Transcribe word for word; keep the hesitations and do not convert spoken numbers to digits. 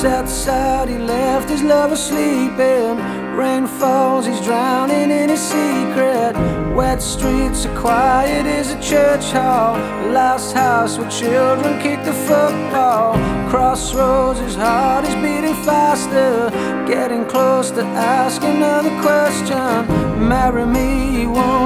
South side he left his lover sleeping. Rain falls, he's drowning in his secret. Wet streets are quiet as a church hall. Last house where children kick the football. Crossroads, his heart is beating faster. Getting close to ask another question. Marry me, he won't